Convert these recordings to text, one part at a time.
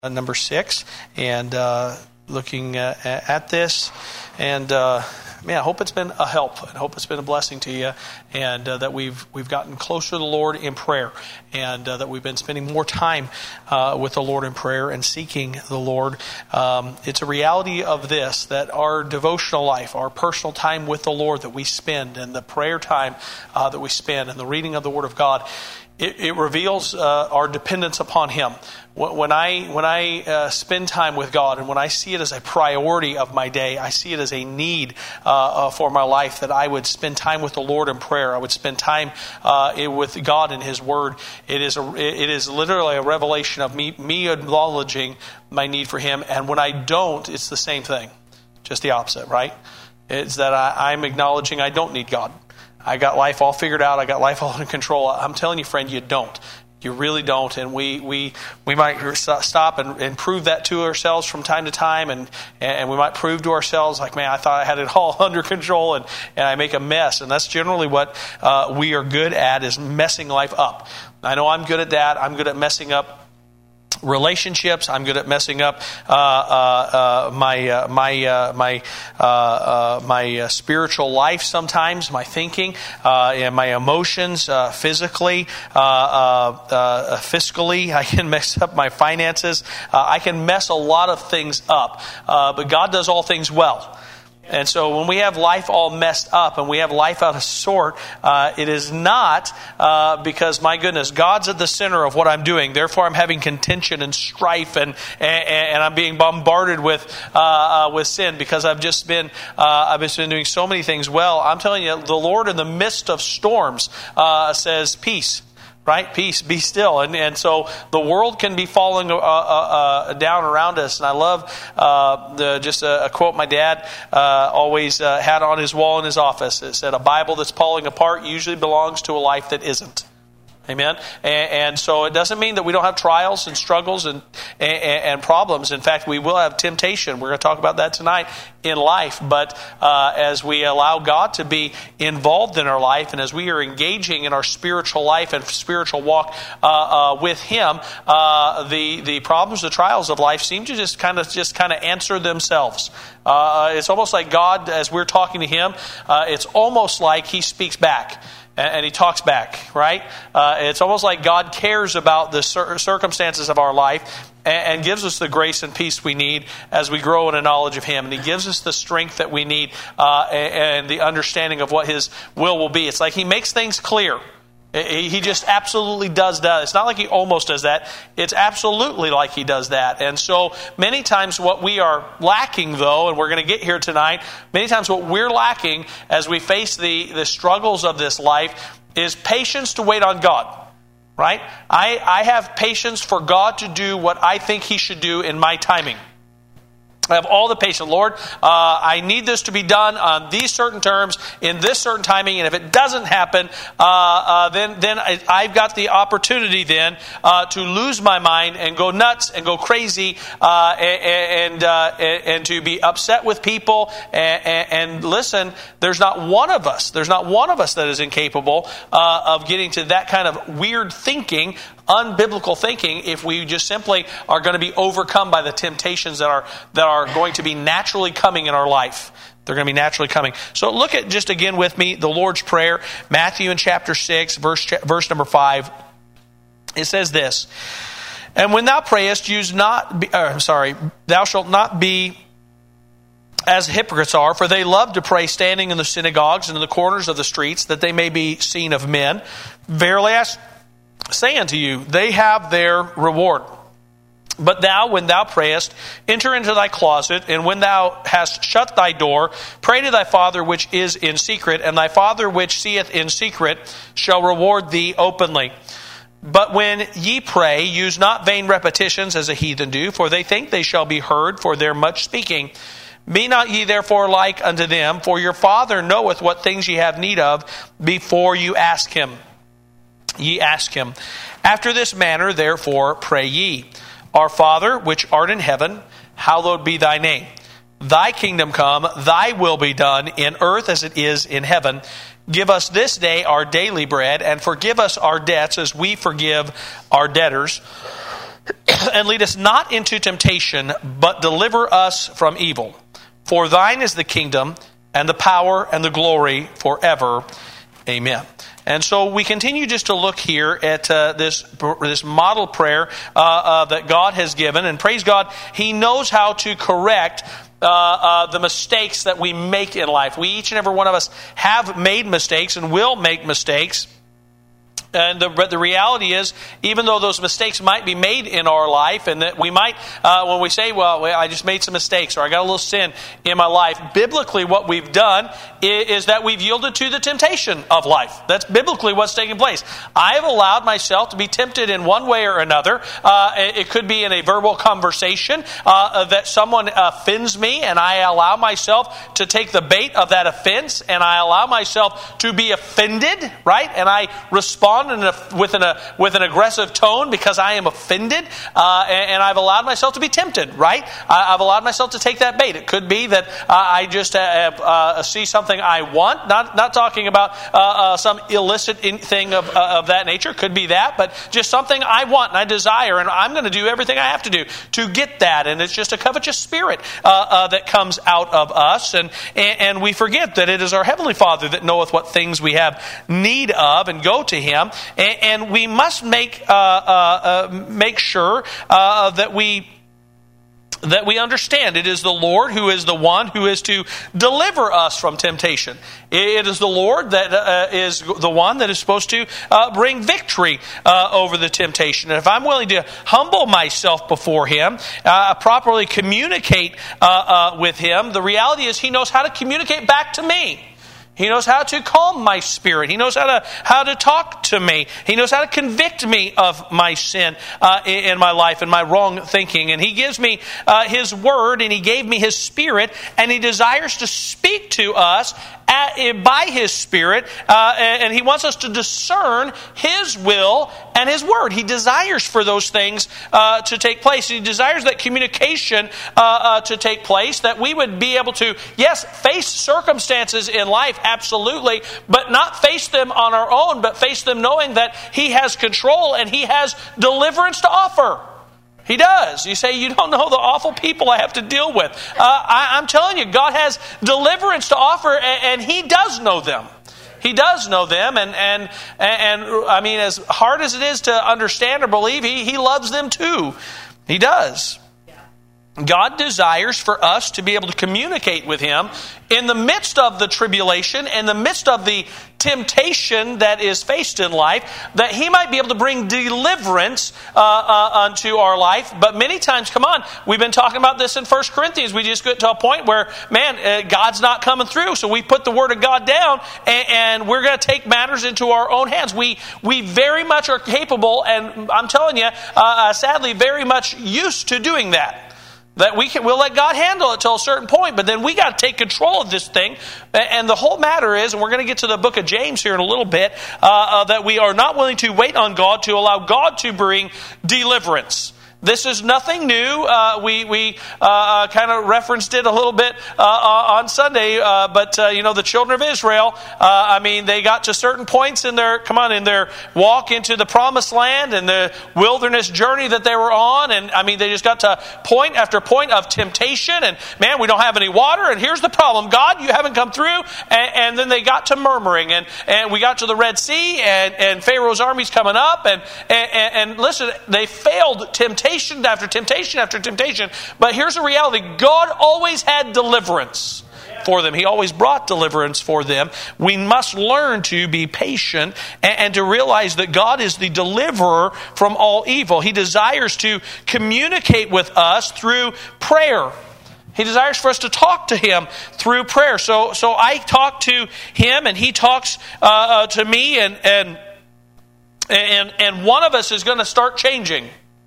number 6, and looking at this, and I hope it's been a help, and hope it's been a blessing to you, and that we've gotten closer to the Lord in prayer, and that we've been spending more time with the Lord in prayer and seeking the Lord. It's a reality of this, that our devotional life, our personal time with the Lord that we spend, and the prayer time that we spend, and the reading of the Word of God, it reveals our dependence upon Him. When I spend time with God, and when I see it as a priority of my day, I see it as a need for my life, that I would spend time with the Lord in prayer. I would spend time with God in His Word. It is literally a revelation of me acknowledging my need for Him. And when I don't, it's the same thing, just the opposite, right? It's that I'm acknowledging I don't need God. I got life all figured out. I got life all in control. I'm telling you, friend, you don't. You really don't. And we might stop and prove that to ourselves from time to time. And we might prove to ourselves, like, man, I thought I had it all under control, and I make a mess. And that's generally what we are good at, is messing life up. I know I'm good at that. I'm good at messing up relationships. I'm good at messing up my spiritual life sometimes, my thinking, and my emotions, physically, fiscally. I can mess up my finances. I can mess a lot of things up. But God does all things well. And so when we have life all messed up and we have life out of sort, it is not because, my goodness, God's at the center of what I'm doing. Therefore, I'm having contention and strife, and I'm being bombarded with sin because I've just been doing so many things well. I'm telling you, the Lord in the midst of storms says, peace. Right? Peace, be still. And so the world can be falling down around us. And I love just a quote my dad always had on his wall in his office. It said, a Bible that's falling apart usually belongs to a life that isn't. Amen. And so it doesn't mean that we don't have trials and struggles and problems. In fact, we will have temptation. We're going to talk about that tonight in life. But as we allow God to be involved in our life, and as we are engaging in our spiritual life and spiritual walk with Him, the problems, the trials of life seem to just kind of answer themselves. It's almost like God, as we're talking to Him, it's almost like He speaks back. And He talks back, right? It's almost like God cares about the circumstances of our life and gives us the grace and peace we need as we grow in a knowledge of Him. And He gives us the strength that we need and the understanding of what His will be. It's like He makes things clear. He just absolutely does that. It's not like He almost does that. It's absolutely like He does that. And so many times what we are lacking, though, and we're going to get here tonight, many times what we're lacking as we face the struggles of this life is patience to wait on God. Right? I have patience for God to do what I think He should do in my timing. I have all the patience. Lord, I need this to be done on these certain terms, in this certain timing, and if it doesn't happen, then I've got the opportunity then to lose my mind and go nuts and go crazy and to be upset with people. And listen, there's not one of us that is incapable of getting to that kind of weird thinking, unbiblical thinking, if we just simply are going to be overcome by the temptations that are going to be naturally coming in our life. They're going to be naturally coming. So look at just again with me the Lord's Prayer, Matthew in chapter 6, verse number 5. It says this: "And when thou prayest, thou shalt not be as hypocrites are, for they love to pray standing in the synagogues and in the corners of the streets, that they may be seen of men. Verily I say unto you, they have their reward. But thou, when thou prayest, enter into thy closet, and when thou hast shut thy door, pray to thy Father which is in secret, and thy Father which seeth in secret shall reward thee openly. But when ye pray, use not vain repetitions as the heathen do, for they think they shall be heard for their much speaking. Be not ye therefore like unto them, for your Father knoweth what things ye have need of before ye ask Him. After this manner, therefore, pray ye. Our Father, which art in heaven, hallowed be thy name. Thy kingdom come, thy will be done in earth as it is in heaven. Give us this day our daily bread, and forgive us our debts as we forgive our debtors. And lead us not into temptation, but deliver us from evil. For thine is the kingdom, and the power, and the glory forever. Amen. And so we continue just to look here at this model prayer that God has given. And praise God, He knows how to correct the mistakes that we make in life. We, each and every one of us, have made mistakes and will make mistakes. And the reality is, even though those mistakes might be made in our life, and that we might, when we say, well, I just made some mistakes, or I got a little sin in my life, biblically what we've done is that we've yielded to the temptation of life. That's biblically what's taking place. I have allowed myself to be tempted in one way or another. It could be in a verbal conversation that someone offends me, and I allow myself to take the bait of that offense, and I allow myself to be offended, right? And I respond with an aggressive tone because I am offended, and I've allowed myself to be tempted, right? I've allowed myself to take that bait. It could be that I just see something I want, not talking about some illicit thing of that nature. Could be that, but just something I want and I desire, and I'm going to do everything I have to do to get that. And it's just a covetous spirit that comes out of us, and we forget that it is our Heavenly Father that knoweth what things we have need of, and go to Him. And we must make sure that we understand it is the Lord who is the one who is to deliver us from temptation. It is the Lord that is the one that is supposed to bring victory over the temptation. And if I'm willing to humble myself before Him, properly communicate with Him, the reality is He knows how to communicate back to me. He knows how to calm my spirit. He knows how to talk to me. He knows how to convict me of my sin in my life and my wrong thinking. And He gives me His Word, and He gave me His Spirit, and He desires to speak to us by His Spirit, and He wants us to discern His will and His Word. He desires for those things to take place. He desires that communication to take place, that we would be able to, yes, face circumstances in life, absolutely, but not face them on our own, but face them knowing that He has control and He has deliverance to offer. He does. You say, you don't know the awful people I have to deal with. I'm telling you, God has deliverance to offer, and He does know them. He does know them, and I mean, as hard as it is to understand or believe, He loves them too. He does. God desires for us to be able to communicate with Him in the midst of the tribulation, in the midst of the temptation that is faced in life, that He might be able to bring deliverance unto our life. But many times, come on, we've been talking about this in 1 Corinthians. We just get to a point where, God's not coming through. So we put the Word of God down, and we're going to take matters into our own hands. We very much are capable, and I'm telling you, sadly, very much used to doing that. That we'll let God handle it till a certain point, but then we got to take control of this thing. And the whole matter is, and we're going to get to the book of James here in a little bit, that we are not willing to wait on God to allow God to bring deliverance. This is nothing new. We kind of referenced it a little bit on Sunday, but the children of Israel, they got to certain points in their walk into the promised land and the wilderness journey that they were on, and they just got to point after point of temptation, and we don't have any water, and here's the problem, God, you haven't come through, and then they got to murmuring, and we got to the Red Sea, and Pharaoh's army's coming up, and listen, they failed temptation after temptation after temptation. But here's the reality. God always had deliverance for them. He always brought deliverance for them. We must learn to be patient and to realize that God is the deliverer from all evil. He desires to communicate with us through prayer. He desires for us to talk to Him through prayer. So I talk to Him, and He talks to me, and one of us is going to start changing.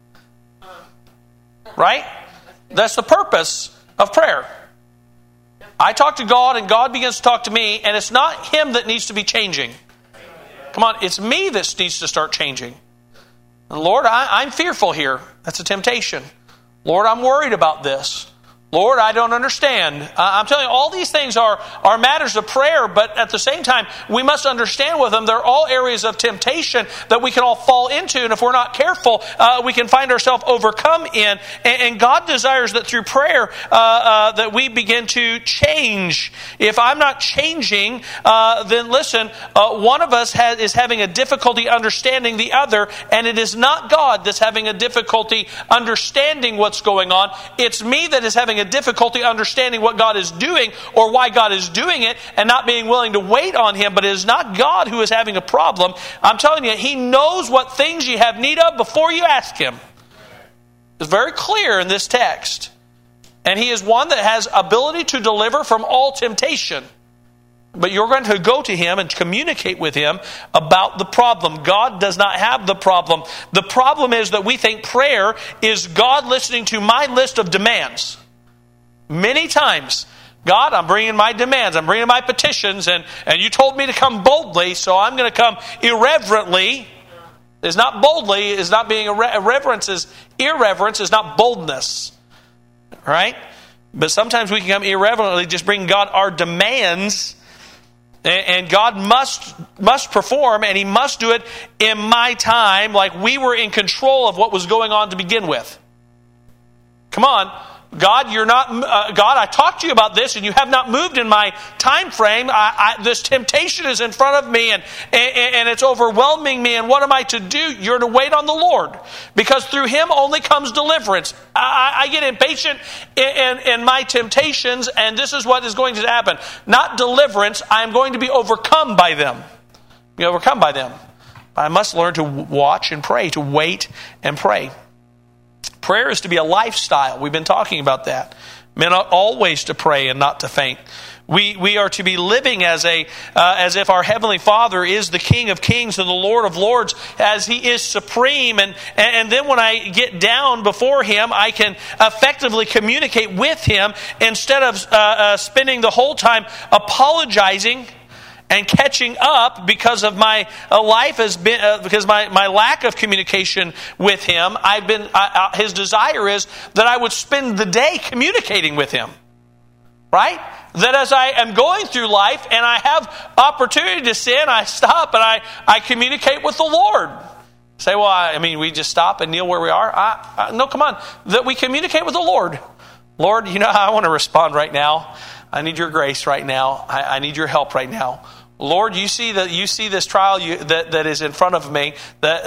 Right? That's the purpose of prayer. I talk to God, and God begins to talk to me, and it's not Him that needs to be changing. Come on, it's me that needs to start changing. And Lord, I'm fearful here. That's a temptation. Lord, I'm worried about this. Lord, I don't understand. I'm telling you, all these things are matters of prayer, but at the same time, we must understand with them, they're all areas of temptation that we can all fall into, and if we're not careful, we can find ourselves overcome in. And God desires that through prayer, that we begin to change. If I'm not changing, then listen, one of us is having a difficulty understanding the other, and it is not God that's having a difficulty understanding what's going on. It's me that is having a difficulty understanding what God is doing or why God is doing it and not being willing to wait on Him. But it is not God who is having a problem. I'm telling you, He knows what things you have need of before you ask Him. It's very clear in this text. And He is one that has ability to deliver from all temptation. But you're going to go to Him and communicate with Him about the problem. God does not have the problem. The problem is that we think prayer is God listening to my list of demands. Many times, God, I'm bringing my demands, I'm bringing my petitions, and you told me to come boldly, so I'm going to come irreverently. It's not boldly, it's not being irreverence, is not boldness. Right? But sometimes we can come irreverently, just bring God our demands, and God must perform, and He must do it in my time, like we were in control of what was going on to begin with. Come on. God, you're not. God, I talked to you about this, and you have not moved in my time frame. This temptation is in front of me, and it's overwhelming me. And what am I to do? You're to wait on the Lord, because through Him only comes deliverance. I get impatient in my temptations, and this is what is going to happen: not deliverance. I am going to be overcome by them. Be overcome by them. I must learn to watch and pray, to wait and pray. Prayer is to be a lifestyle. We've been talking about that. Men ought always to pray and not to faint. We are to be living as if our Heavenly Father is the King of Kings and the Lord of Lords, as He is supreme. And then when I get down before Him, I can effectively communicate with Him instead of spending the whole time apologizing and catching up because of my life has been because my lack of communication with Him. His desire is that I would spend the day communicating with Him, right? That as I am going through life and I have opportunity to sin, I stop and I communicate with the Lord. Say, well, we just stop and kneel where we are. No, come on. That we communicate with the Lord. Lord, you know how I want to respond right now. I need your grace right now. I need your help right now. Lord, you see this trial that is in front of me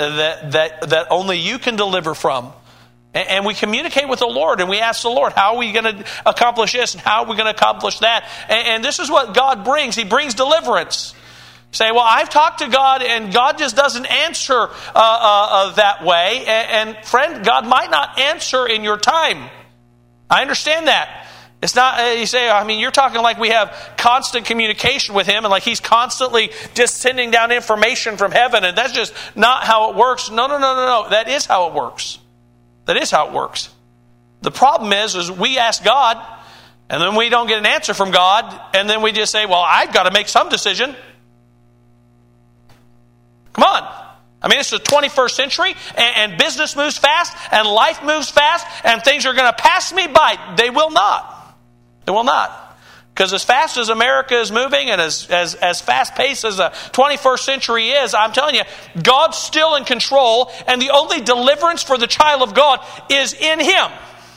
that only you can deliver from. And we communicate with the Lord, and we ask the Lord, how are we going to accomplish this, and how are we going to accomplish that? And this is what God brings. He brings deliverance. Say, well, I've talked to God, and God just doesn't answer that way. And friend, God might not answer in your time. I understand that. It's not, you say, you're talking like we have constant communication with Him and like He's constantly just sending down information from heaven, and that's just not how it works. No. That is how it works. That is how it works. The problem is we ask God, and then we don't get an answer from God, and then we just say, well, I've got to make some decision. Come on. It's the 21st century, and business moves fast, and life moves fast, and things are going to pass me by. They will not. They will not. Because as fast as America is moving, and as fast-paced as the 21st century is, I'm telling you, God's still in control, and the only deliverance for the child of God is in Him.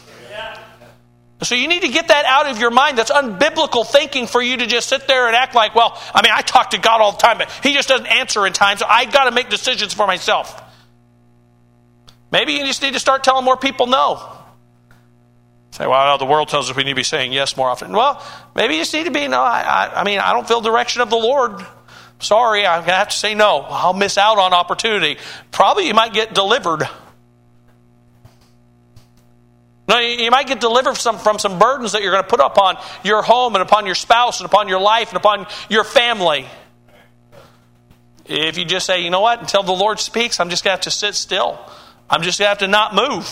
So you need to get that out of your mind. That's unbiblical thinking for you to just sit there and act like, well, I talk to God all the time, but He just doesn't answer in time, so I've got to make decisions for myself. Maybe you just need to start telling more people no. Say, well, the world tells us we need to be saying yes more often. Well, maybe you just need to be, no, I don't feel direction of the Lord. Sorry, I'm going to have to say no. I'll miss out on opportunity. Probably you might get delivered. No, you might get delivered from some burdens that you're going to put upon your home and upon your spouse and upon your life and upon your family. If you just say, you know what, until the Lord speaks, I'm just going to have to sit still. I'm just going to have to not move.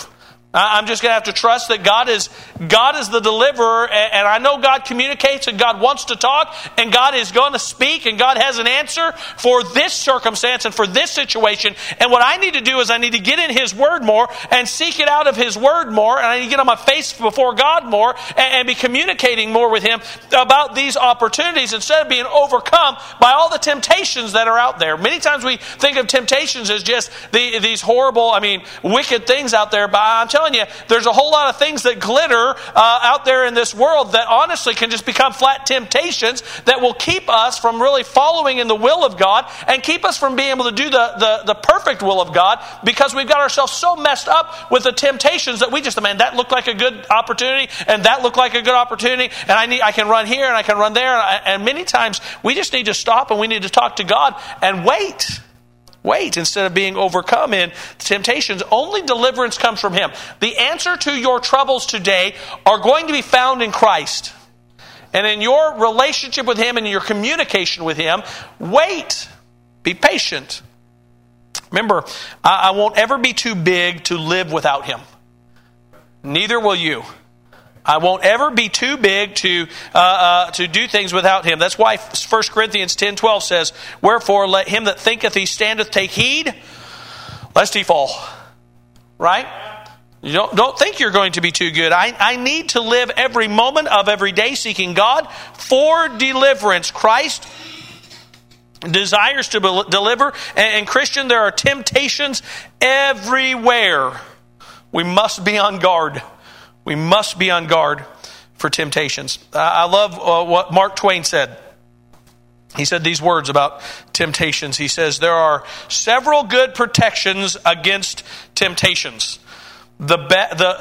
I'm just going to have to trust that God is the deliverer, and I know God communicates and God wants to talk and God is going to speak and God has an answer for this circumstance and for this situation. And what I need to do is I need to get in His Word more and seek it out of His Word more, and I need to get on my face before God more and be communicating more with Him about these opportunities instead of being overcome by all the temptations that are out there. Many times we think of temptations as just these horrible, wicked things out there, but I'm telling you, there's a whole lot of things that glitter out there in this world that honestly can just become flat temptations that will keep us from really following in the will of God and keep us from being able to do the perfect will of God, because we've got ourselves so messed up with the temptations that we just, that looked like a good opportunity and that looked like a good opportunity, and I can run here and I can run there, and many times we just need to stop and we need to talk to God and wait instead of being overcome in temptations. Only deliverance comes from Him. The answer to your troubles today are going to be found in Christ. And in your relationship with Him and in your communication with Him, wait. Be patient. Remember, I won't ever be too big to live without Him. Neither will you. I won't ever be too big to do things without Him. That's why 1 Corinthians 10:12 says, "Wherefore let him that thinketh he standeth take heed, lest he fall." Right? You don't think you're going to be too good. I need to live every moment of every day seeking God for deliverance. Christ desires to deliver. And Christian, there are temptations everywhere. We must be on guard. We must be on guard for temptations. I love what Mark Twain said. He said these words about temptations. He says, there are several good protections against temptations. But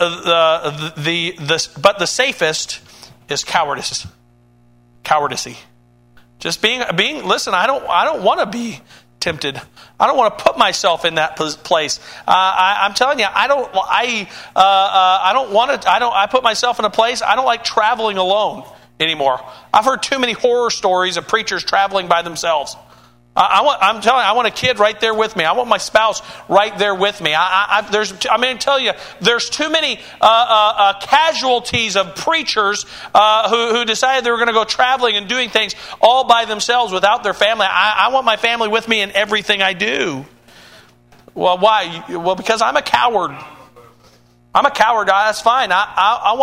the safest is cowardice. Cowardice. Just being. Listen, I don't want to be tempted. I don't want to put myself in that place. I'm telling you, I put myself in a place. I don't like traveling alone anymore. I've heard too many horror stories of preachers traveling by themselves. I'm telling you, I want a kid right there with me. I want my spouse right there with me. I'm going to tell you, there's too many casualties of preachers who decided they were going to go traveling and doing things all by themselves without their family. I want my family with me in everything I do. Well, why? Well, because I'm a coward. I'm a coward. That's fine. I'm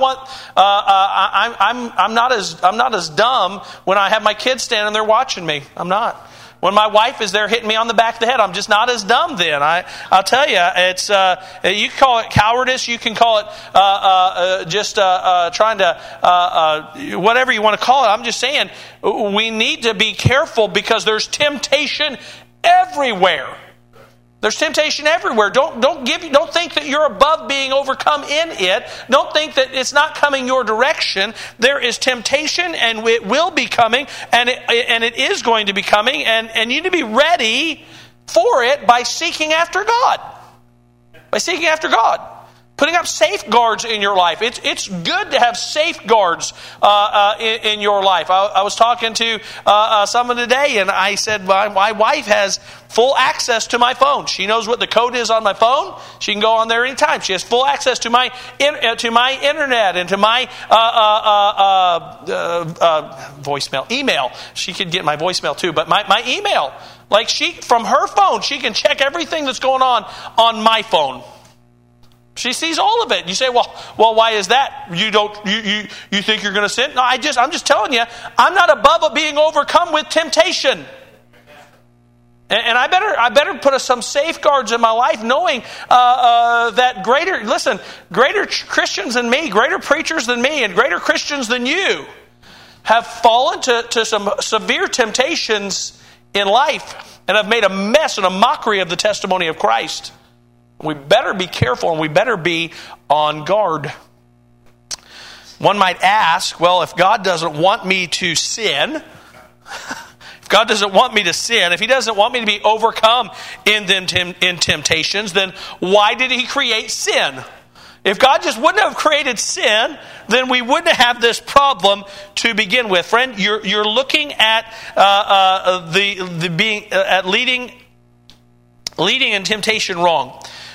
not as dumb when I have my kids standing there watching me. I'm not. When my wife is there hitting me on the back of the head, I'm just not as dumb then. I'll tell you, it's you can call it cowardice, you can call it trying to whatever you want to call it. I'm just saying we need to be careful because there's temptation everywhere. There's temptation everywhere. Don't think that you're above being overcome in it. Don't think that it's not coming your direction. There is temptation, and it will be coming, and it is going to be coming, and you need to be ready for it by seeking after God. By seeking after God. Putting up safeguards in your life. It's good to have safeguards in your life. I was talking to someone today, and I said, my wife has full access to my phone. She knows what the code is on my phone. She can go on there anytime. She has full access to my internet and to my voicemail, email. She could get my voicemail too, but my email. Like from her phone, she can check everything that's going on my phone. She sees all of it. You say, well, why is that? You think you're going to sin? No, I'm just telling you, I'm not above being overcome with temptation. And I better put some safeguards in my life, knowing that greater Christians than me, greater preachers than me, and greater Christians than you have fallen to some severe temptations in life and have made a mess and a mockery of the testimony of Christ. We better be careful and we better be on guard. One might ask, well, if God doesn't want me to sin, if God doesn't want me to sin, if He doesn't want me to be overcome in temptations, then why did He create sin? If God just wouldn't have created sin, then we wouldn't have this problem to begin with. Friend, you're looking at leading in temptation wrong.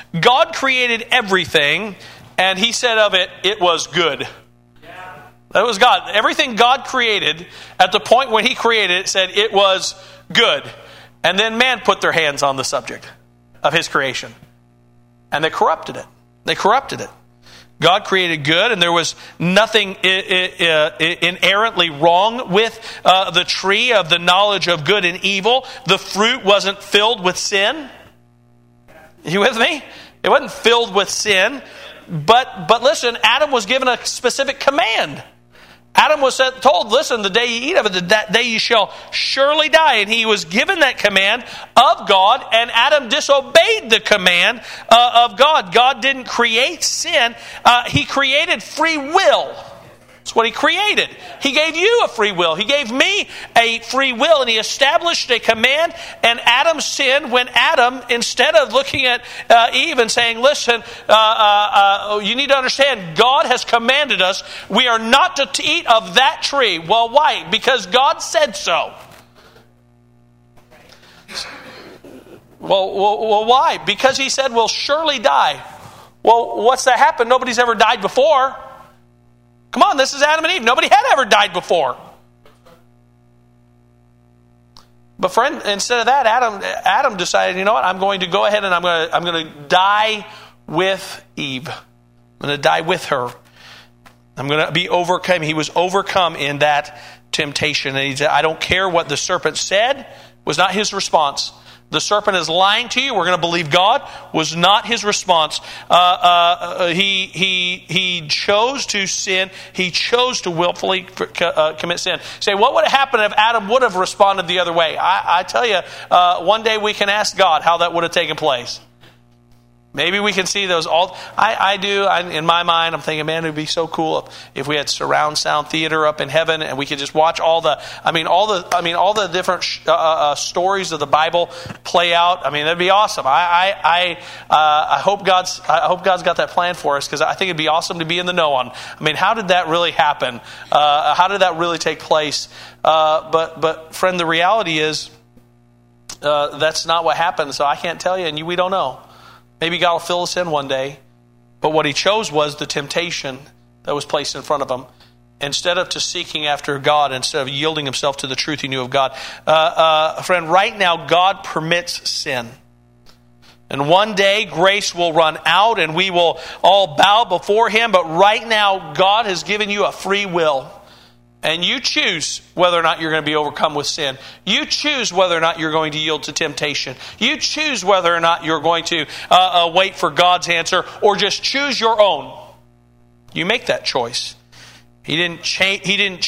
God created everything, and he said of it, it was good. That was God. Everything God created, at the point when he created it, said it was good. And then man put their hands on the subject of his creation. And they corrupted it. They corrupted it. God created good, and there was nothing inherently wrong with the tree of the knowledge of good and evil. The fruit wasn't filled with sin. You with me? It wasn't filled with sin. But listen, Adam was given a specific command. Adam was told, listen, the day you eat of it, that day you shall surely die. And he was given that command of God, and Adam disobeyed the command of God. God didn't create sin. He created free will. That's what he created. He gave you a free will. He gave me a free will, and he established a command. And Adam sinned when Adam, instead of looking at Eve and saying, listen, you need to understand, God has commanded us, we are not to eat of that tree. Well, why? Because God said so. Well, why? Because he said we'll surely die. Well, what's that happened? Nobody's ever died before. Come on, this is Adam and Eve. Nobody had ever died before. But friend, instead of that, Adam decided, you know what? I'm going to go ahead and I'm going to die with Eve. I'm going to die with her. I'm going to be overcome. He was overcome in that temptation. And he said, I don't care what the serpent said. Was not his response. The serpent is lying to you. We're going to believe God. Was not his response. He chose to sin. He chose to willfully commit sin. Say, what would have happened if Adam would have responded the other way? I tell you, one day we can ask God how that would have taken place. Maybe we can see those all. I do. In my mind, I'm thinking, man, it would be so cool if we had surround sound theater up in heaven and we could just watch all the different stories of the Bible play out. I mean, that'd be awesome. I hope God's got that plan for us, because I think it'd be awesome to be in the know on. I mean, how did that really happen? How did that really take place? But friend, the reality is that's not what happened. So I can't tell you, and we don't know. Maybe God will fill us in one day. But what he chose was the temptation that was placed in front of him. Instead of to seeking after God, instead of yielding himself to the truth he knew of God. Friend, right now God permits sin. And one day grace will run out and we will all bow before him. But right now God has given you a free will. And you choose whether or not you're going to be overcome with sin. You choose whether or not you're going to yield to temptation. You choose whether or not you're going to wait for God's answer, or just choose your own. You make that choice. He didn't change. He didn't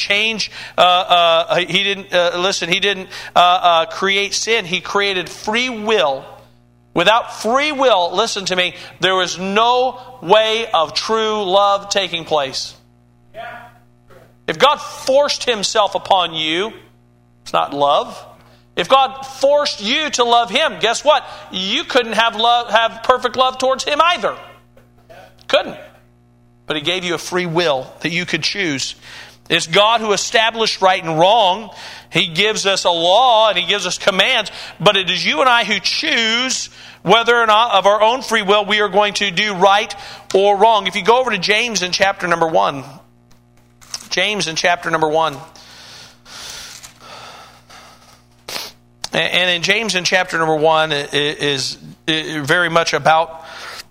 create sin. He created free will. Without free will, listen to me, there is no way of true love taking place. If God forced himself upon you, it's not love. If God forced you to love him, guess what? You couldn't have perfect love towards him either. Couldn't. But he gave you a free will that you could choose. It's God who established right and wrong. He gives us a law and he gives us commands. But it is you and I who choose whether or not of our own free will we are going to do right or wrong. If you go over to James in chapter number 1. James in chapter number 1. And in James in chapter number 1 is very much about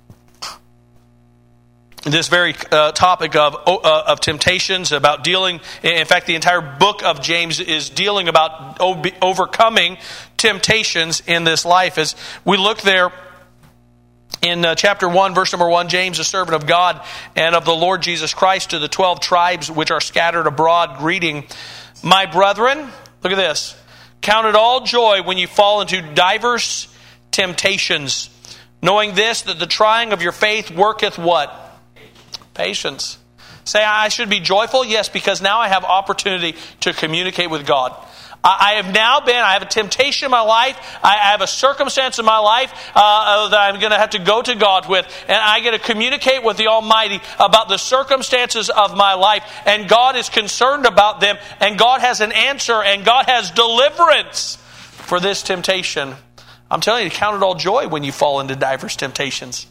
this very topic of temptations, about dealing. In fact, the entire book of James is dealing about overcoming temptations in this life. As we look there in chapter 1, verse number 1, James, a servant of God and of the Lord Jesus Christ, to the 12 tribes which are scattered abroad, greeting. My brethren, look at this. Count it all joy when you fall into diverse temptations, knowing this, that the trying of your faith worketh what? Patience. Say, I should be joyful? Yes, because now I have opportunity to communicate with God. I have a temptation in my life. I have a circumstance in my life that I'm going to have to go to God with. And I get to communicate with the Almighty about the circumstances of my life. And God is concerned about them. And God has an answer. And God has deliverance for this temptation. I'm telling you, count it all joy when you fall into diverse temptations.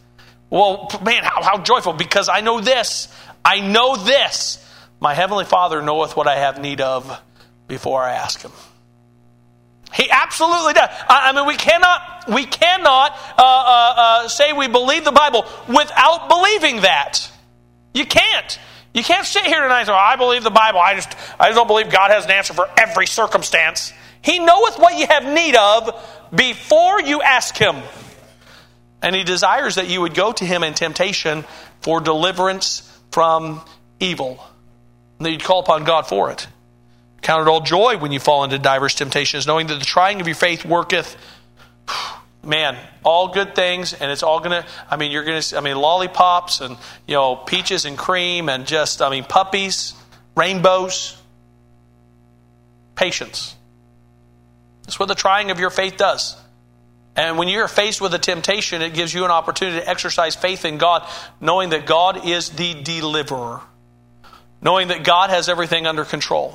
Well, man, how joyful, because I know this. I know this. My Heavenly Father knoweth what I have need of before I ask Him. He absolutely does. I mean, we cannot say we believe the Bible without believing that. You can't. You can't sit here tonight and say, I believe the Bible. I just don't believe God has an answer for every circumstance. He knoweth what you have need of before you ask Him. And He desires that you would go to Him in temptation for deliverance from evil. And that you'd call upon God for it. Count it all joy when you fall into diverse temptations, knowing that the trying of your faith worketh, man, all good things, and it's all going to, you're going to, lollipops and, peaches and cream and just, puppies, rainbows, patience. That's what the trying of your faith does. And when you're faced with a temptation, it gives you an opportunity to exercise faith in God, knowing that God is the deliverer, knowing that God has everything under control.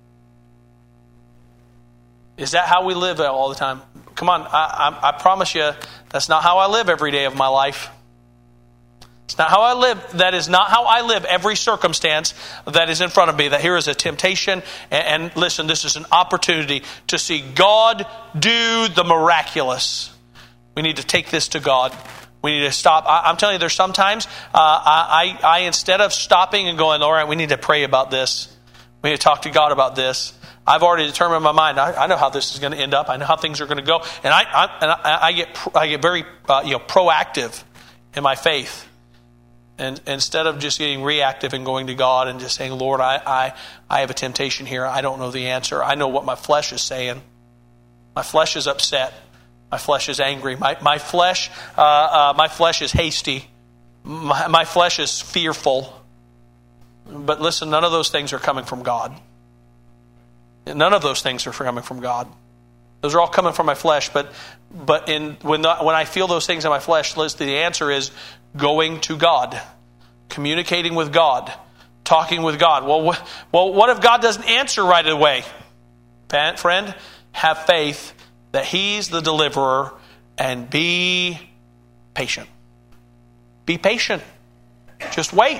Is that how we live all the time? Come on, I promise you, that's not how I live every day of my life. It's not how I live. That is not how I live every circumstance that is in front of me. That here is a temptation. And listen, this is an opportunity to see God do the miraculous. We need to take this to God. We need to stop. I'm telling you, there's sometimes I instead of stopping and going, all right, we need to pray about this. We need to talk to God about this. I've already determined in my mind. I know how this is going to end up. I know how things are going to go, and I get very proactive in my faith. And instead of just getting reactive and going to God and just saying, Lord, I have a temptation here. I don't know the answer. I know what my flesh is saying. My flesh is upset. My flesh is angry. My flesh is hasty. My flesh is fearful. But listen, none of those things are coming from God. None of those things are coming from God. Those are all coming from my flesh. But when I feel those things in my flesh, the answer is going to God, communicating with God, talking with God. Well, what if God doesn't answer right away? Friend, have faith that He's the deliverer, and be patient. Be patient. Just wait.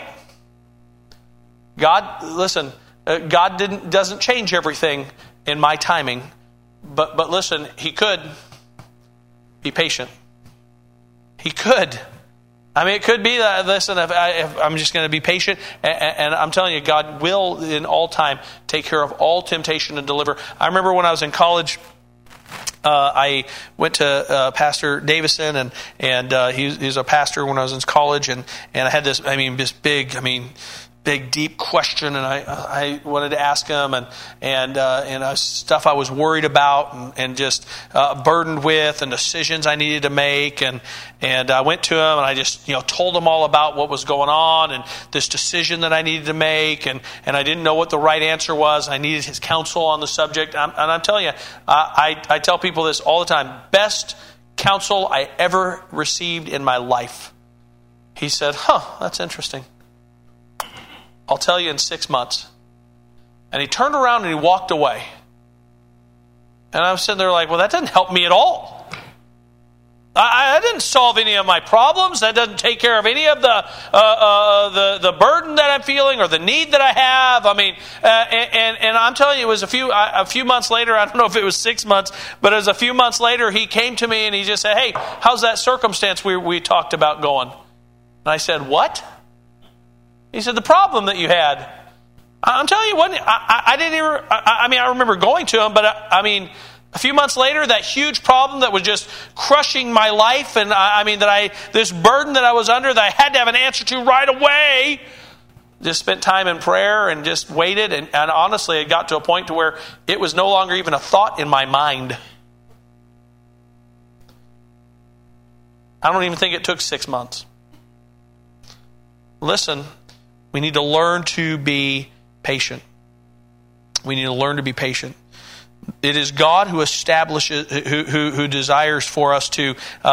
God, listen. God doesn't change everything in my timing, but listen, He could. Be patient. He could. It could be that, listen, if I'm just going to be patient, and I'm telling you, God will in all time take care of all temptation and deliver. I remember when I was in college, I went to Pastor Davison, and he's a pastor when I was in college, and I had this big, deep question, and I wanted to ask him, and stuff I was worried about and just burdened with, and decisions I needed to make, and I went to him, and I just told him all about what was going on, and this decision that I needed to make, and I didn't know what the right answer was. I needed his counsel on the subject, and I'm telling you, I tell people this all the time: best counsel I ever received in my life. He said, that's interesting. I'll tell you in 6 months. And he turned around and he walked away. And I was sitting there like, well, that doesn't help me at all. I didn't solve any of my problems. That doesn't take care of any of the burden that I'm feeling or the need that I have. And I'm telling you, it was a few months later. I don't know if it was 6 months, but it was a few months later. He came to me and he just said, "Hey, how's that circumstance we talked about going?" And I said, "What?" He said, "The problem that you had." I'm telling you, I didn't even. I remember going to him, but a few months later, that huge problem that was just crushing my life, and this burden that I was under that I had to have an answer to right away. Just spent time in prayer and just waited, and honestly, it got to a point to where it was no longer even a thought in my mind. I don't even think it took 6 months. Listen. We need to learn to be patient. We need to learn to be patient. It is God who establishes, who desires for us to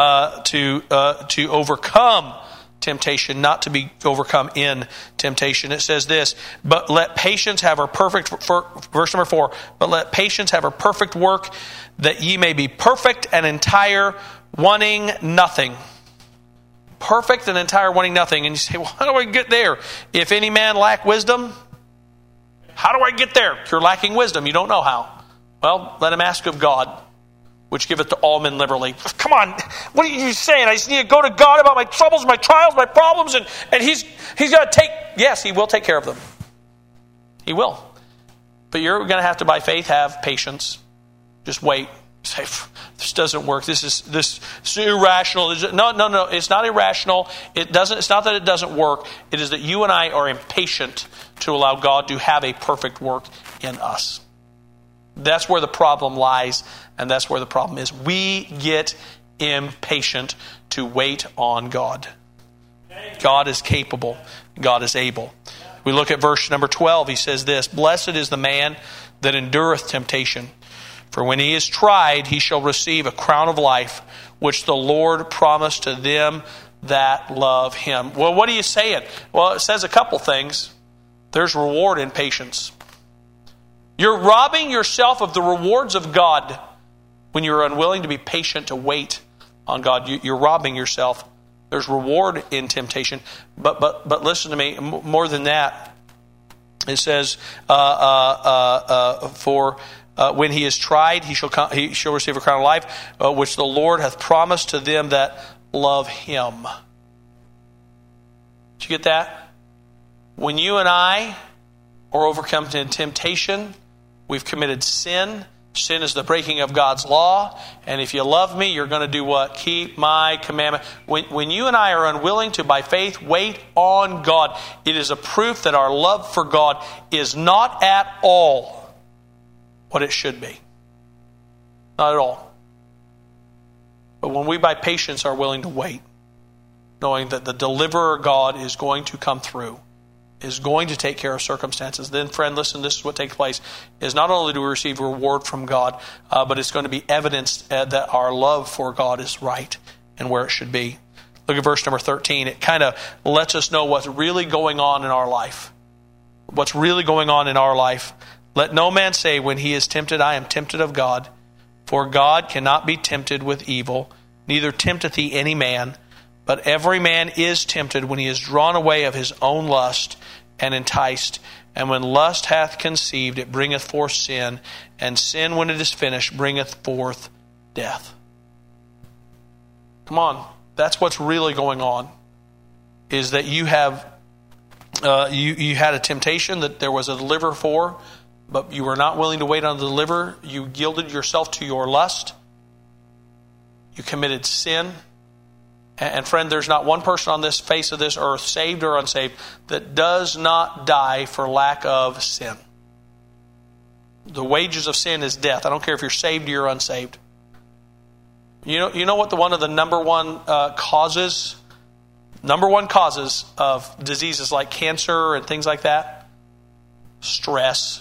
overcome temptation, not to be overcome in temptation. It says this: but let patience have her perfect. Verse number 4. But let patience have her perfect work, that ye may be perfect and entire, wanting nothing. perfect and entire, wanting nothing. And you say, well, how do I get there? If any man lack wisdom, how do I get there? If you're lacking wisdom, you don't know how. Well, let him ask of God, which giveth to all men liberally. Come on, what are you saying? I just need to go to God about my troubles, my trials, my problems, and He's going to take, yes, He will take care of them. He will. But you're going to have to, by faith, have patience. Just wait. Say, this doesn't work. This is irrational. No. It's not irrational. It's not that it doesn't work. It is that you and I are impatient to allow God to have a perfect work in us. That's where the problem lies, and that's where the problem is. We get impatient to wait on God. God is capable. God is able. We look at verse number 12. He says this, blessed is the man that endureth temptation. For when he is tried, he shall receive a crown of life, which the Lord promised to them that love Him. Well, what are you saying? Well, it says a couple things. There's reward in patience. You're robbing yourself of the rewards of God when you're unwilling to be patient to wait on God. You're robbing yourself. There's reward in temptation. But listen to me, more than that. It says, when he is tried, he shall receive a crown of life, which the Lord hath promised to them that love Him. Did you get that? When you and I are overcome in temptation, we've committed sin. Sin is the breaking of God's law. And if you love me, you're going to do what? Keep my commandment. When you and I are unwilling to, by faith, wait on God, it is a proof that our love for God is not at all what it should be. Not at all. But when we, by patience, are willing to wait, knowing that the deliverer God is going to come through, is going to take care of circumstances, then, friend, listen, this is what takes place, is not only do we receive reward from God, but it's going to be evidence that our love for God is right and where it should be. Look at verse number 13. It kind of lets us know what's really going on in our life. What's really going on in our life. Let no man say when he is tempted, I am tempted of God. For God cannot be tempted with evil, neither tempteth he any man. But every man is tempted when he is drawn away of his own lust and enticed. And when lust hath conceived, it bringeth forth sin. And sin, when it is finished, bringeth forth death. Come on. That's what's really going on. Is that you have you had a temptation that there was a deliverer for, but you were not willing to wait on the deliverer. You yielded yourself to your lust. You committed sin. And friend, there's not one person on this face of this earth, saved or unsaved, that does not die for lack of sin. The wages of sin is death. I don't care if you're saved or you're unsaved. You know what one of the number one causes of diseases like cancer and things like that? Stress.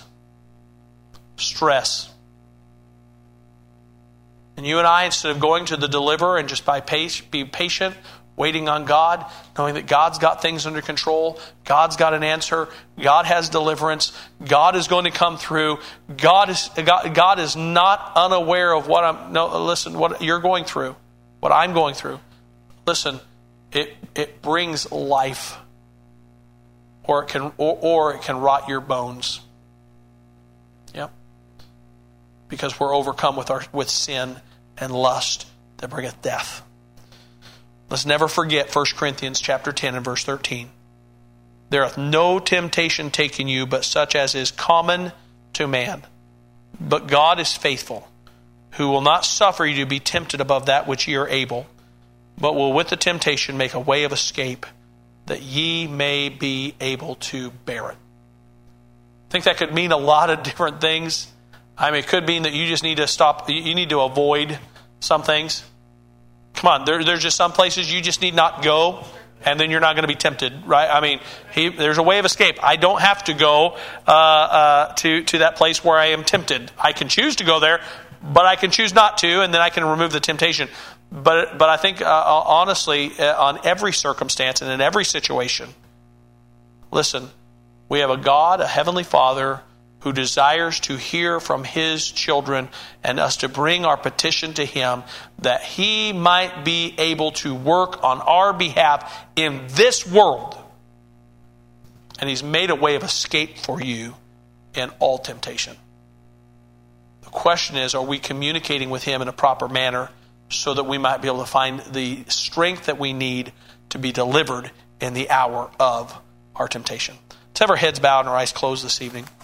And you and I, instead of going to the deliverer and just be patient, waiting on God, knowing that God's got things under control, God's got an answer, God has deliverance, God is going to come through, God is not unaware of what you're going through, what I'm going through. Listen, it brings life, or it can rot your bones. Yep. Because we're overcome with sin and lust that bringeth death. Let's never forget 1 Corinthians chapter 10 and verse 13. There hath no temptation taken you, but such as is common to man. But God is faithful, who will not suffer you to be tempted above that which ye are able, but will with the temptation make a way of escape, that ye may be able to bear it. I think that could mean a lot of different things. I mean, it could mean that you just need to stop. You need to avoid some things. Come on, there's just some places you just need not go, and then you're not going to be tempted, right? I mean, there's a way of escape. I don't have to go to that place where I am tempted. I can choose to go there, but I can choose not to, and then I can remove the temptation. But I think, honestly, on every circumstance and in every situation, listen, we have a God, a heavenly Father, who desires to hear from his children and us to bring our petition to him that he might be able to work on our behalf in this world. And he's made a way of escape for you in all temptation. The question is, are we communicating with him in a proper manner so that we might be able to find the strength that we need to be delivered in the hour of our temptation? Let's have our heads bowed and our eyes closed this evening.